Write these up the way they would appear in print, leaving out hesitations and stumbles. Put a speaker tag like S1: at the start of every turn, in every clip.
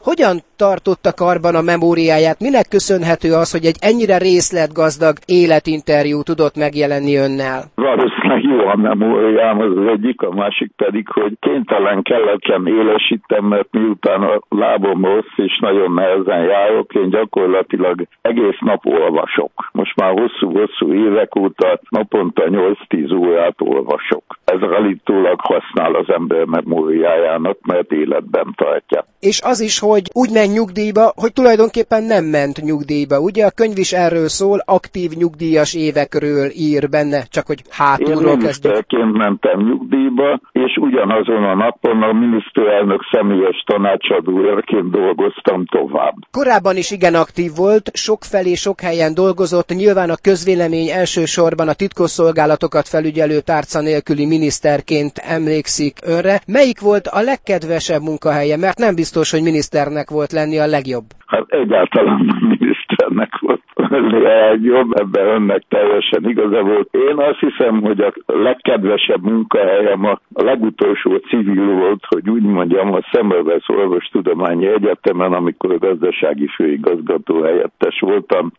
S1: hogyan tartotta karban a memóriáját? Minek köszönhető az, hogy egy ennyire részletgazdag életinterjú tudott megjelenni önnel?
S2: Valószínűleg jó a memóriám, az egyik, a másik pedig, hogy kénytelen kelletlen élesítem, mert miután a lábom rossz és nagyon nehezen járok, én gyakorlatilag egész nap olvasok. Most már hosszú évek óta naponta 8-10 órát olvasok. Ez állítólag használ az ember memóriájának, mert életben tartja.
S1: És az is, hogy úgy ment nyugdíjba, hogy tulajdonképpen nem ment nyugdíjba. Ugye a könyv is erről szól, aktív nyugdíjas évekről ír benne, csak hogy hátulról kezdjük. Én
S2: miniszterként mentem nyugdíjba, és ugyanazon a napon a miniszterelnök személyes tanácsadójaként dolgoztam tovább.
S1: Korábban is igen aktív volt, sokfelé, sok helyen dolgozott, nyilván a közvélemény elsősorban a titkosszolgálatokat felügyelő tárca nélküli miniszterként emlékszik önre. Melyik volt a legkedvesebb munkahelye? Mert nem biztos, hogy miniszternek volt lenni a legjobb.
S2: Hát egyáltalán nem miniszternek volt lenni a legjobb, ebben önnek teljesen igaza volt. Én azt hiszem, hogy a legkedvesebb munkahelyem a legutolsó civil volt, hogy úgy mondjam, a Semmelweis Orvostudományi Egyetemen, amikor a gazdasági főigazgató helyettes voltam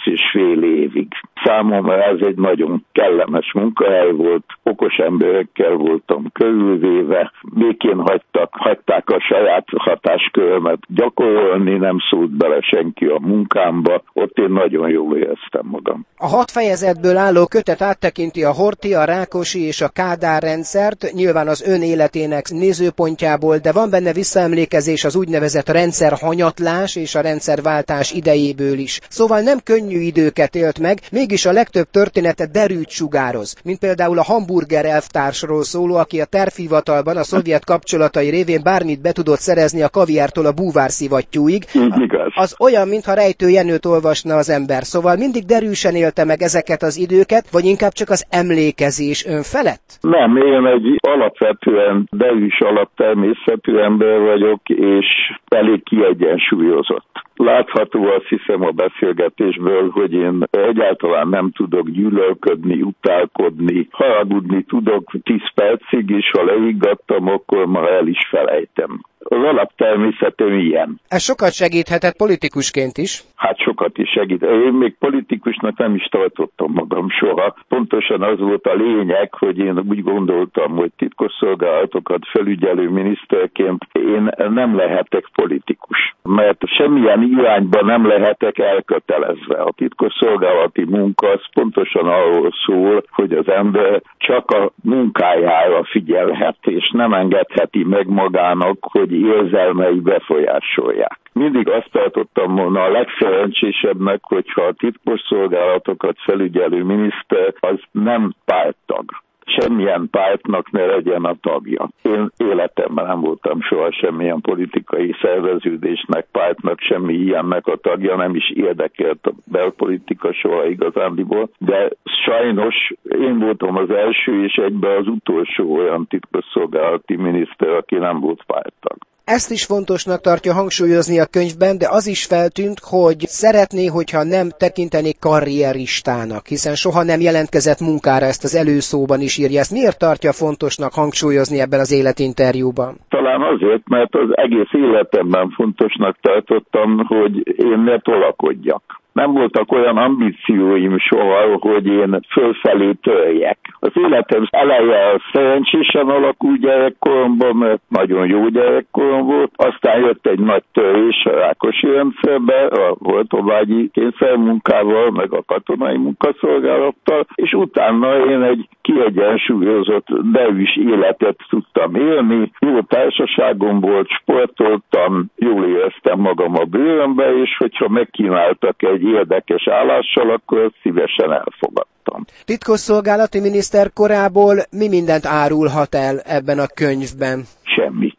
S2: 9,5 évig. Számomra ez egy nagyon kellemes munkahely volt, okos emberekkel voltam körülvéve, békén hagyták a saját hatáskörömet gyakorolni, nem szólt bele senki a munkámba, ott én nagyon jól éreztem magam.
S1: A 6 fejezetből álló kötet áttekinti a Horthy, a Rákosi és a Kádár rendszert, nyilván az ön életének nézőpontjából, de van benne visszaemlékezés az úgynevezett rendszerhanyatlás és a rendszerváltás idejéből is. Szóval nem könnyű időket élt meg, mégis a legtöbb története derűt sugároz, mint például a hamburger elvtársról szóló, aki a tervhivatalban a szovjet kapcsolatai révén bármit be tudott szerezni a kaviártól a búvárszivattyúig. Az olyan, mintha Rejtő Jenőt olvasna az ember. Szóval mindig derűsen élte meg ezeket az időket, vagy inkább csak az emlékezés ön felett?
S2: Nem, én egy alapvetően derűs alaptermészetű ember vagyok, és elég kiegyensúlyozott. Látható azt hiszem a beszélgetésből, hogy én egyáltalán nem tudok gyűlölködni, utálkodni, haragudni tudok 10 percig, és ha leiggattam, akkor már el is felejtem. Az alaptermészetem ilyen.
S1: Ez sokat segíthetett politikusként is?
S2: Hát sokat is segít. Én még politikusnak nem is tartottam magam soha. Pontosan az volt a lényeg, hogy én úgy gondoltam, hogy titkosszolgálatokat felügyelő miniszterként én nem lehetek politikus. Mert semmilyen irányban nem lehetek elkötelezve. A titkosszolgálati munka az pontosan arról szól, hogy az ember csak a munkájára figyelhet, és nem engedheti meg magának, hogy érzelmei befolyásolják. Mindig azt tartottam volna a legszerencsésebbnek, hogyha a titkosszolgálatokat felügyelő miniszter az nem párttag. Semmilyen pártnak ne legyen a tagja. Én életemben nem voltam soha semmilyen politikai szerveződésnek, pártnak, semmi ilyennek a tagja, nem is érdekelt a belpolitika soha igazándiból, de sajnos én voltam az első és egyben az utolsó olyan titkosszolgálati miniszter, aki nem volt párttag.
S1: Ezt is fontosnak tartja hangsúlyozni a könyvben, de az is feltűnt, hogy szeretné, hogyha nem tekintenék karrieristának, hiszen soha nem jelentkezett munkára, ezt az előszóban is írja. Ezt miért tartja fontosnak hangsúlyozni ebben az életinterjúban?
S2: Talán azért, mert az egész életemben fontosnak tartottam, hogy én ne tolakodjak. Nem voltak olyan ambícióim soha, hogy én fölfelé töljek. Az életem eleje szerencsésen alakul gyerekkoromban, mert nagyon jó gyerekkorom volt. Aztán jött egy nagy törés a Rákosi rendszerbe, a Hortobágyi kényszermunkával, meg a katonai munkaszolgálattal, és utána én egy kiegyensúlyozott, derűs életet tudtam élni. Jó társaságom volt, sportoltam, jól éreztem magam a bőrömbe, és hogyha megkínáltak egy érdekes állással, akkor szívesen elfogadtam.
S1: Titkosszolgálati miniszter korából mi mindent árulhat el ebben a könyvben?
S2: Semmit.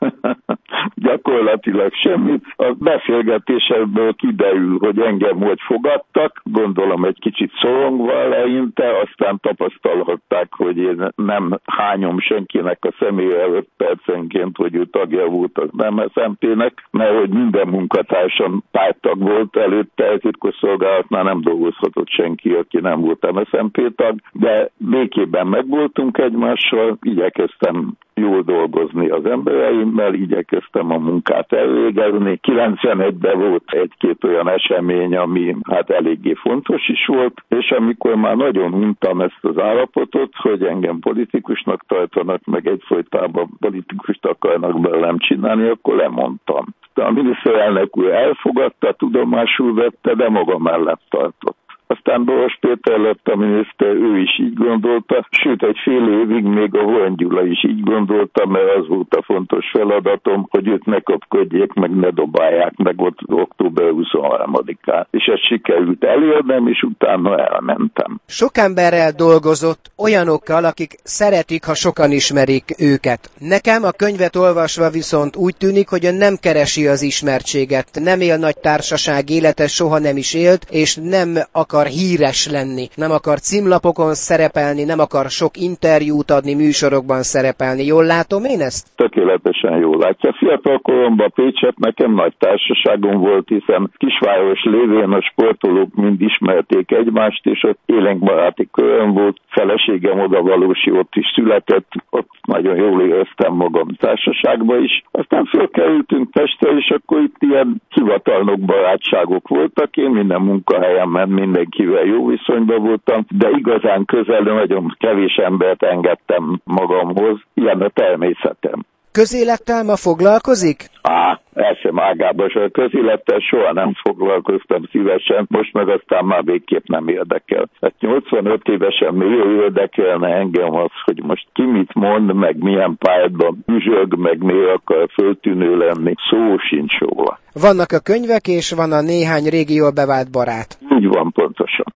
S2: Gyakorlatilag semmit. A beszélgetésekből kiderül, hogy engem hogy fogadtak, gondolom egy kicsit szorongva eleinte, aztán tapasztalhatták, hogy én nem hányom senkinek a személye 5 percenként, hogy ő tagja volt az MSZNP-nek, mert hogy minden munkatársam párttag volt előtte, titkosszolgálatnál nem dolgozhatott senki, aki nem volt MSZNP tag, de békében megvoltunk egymással, igyekeztem jól dolgozni az embereimmel, igyekeztem a munkát elvégezni. 91-ben volt egy-két olyan esemény, ami hát eléggé fontos is volt, és amikor már nagyon untam ezt az állapotot, hogy engem politikusnak tartanak, meg egyfolytában politikust akarnak belőlem csinálni, akkor lemondtam. De a miniszterelnök úr elfogadta, tudomásul vette, de maga mellett tartott. Aztán Boros Péter lett a miniszter, ő is így gondolta, sőt egy fél évig még a Horn Gyula is így gondolta, mert az volt a fontos feladatom, hogy őt ne kapkodjék, meg ne dobálják meg ott október 23-án. És ezt sikerült elérnem, és utána elmentem.
S1: Sok emberrel dolgozott, olyanokkal, akik szeretik, ha sokan ismerik őket. Nekem a könyvet olvasva viszont úgy tűnik, hogy ön nem keresi az ismertséget, nem él nagy társaság élete, soha nem is élt, és nem akar híres lenni, nem akar címlapokon szerepelni, nem akar sok interjút adni, műsorokban szerepelni. Jól látom én ezt?
S2: Tökéletesen jól látja. Fiatal koromban Pécset nekem nagy társaságom volt, hiszen kisváros lévén a sportolók mind ismerték egymást, és ott élénk baráti köröm volt. Feleségem odavalósi ott is született, ott nagyon jól éreztem magam társaságba is. Aztán fölkerültünk Pestre, és akkor itt ilyen hivatalnok barátságok voltak. Én minden munkahelyemen mindenkivel jó viszonyban voltam, de igazán közel nagyon kevés embert engedtem magamhoz. Ilyen a természetem.
S1: Közélettel ma foglalkozik?
S2: Eszem ágában, a közélettel soha nem foglalkoztam szívesen, most meg aztán már végképp nem érdekel. Hát 85 évesen miért érdekelne engem az, hogy most ki mit mond, meg milyen pályában üzsög, meg miért akar föltűnő lenni, szó sincs róla.
S1: Vannak a könyvek, és van a néhány régi jól bevált barát.
S2: Így van, pontosan.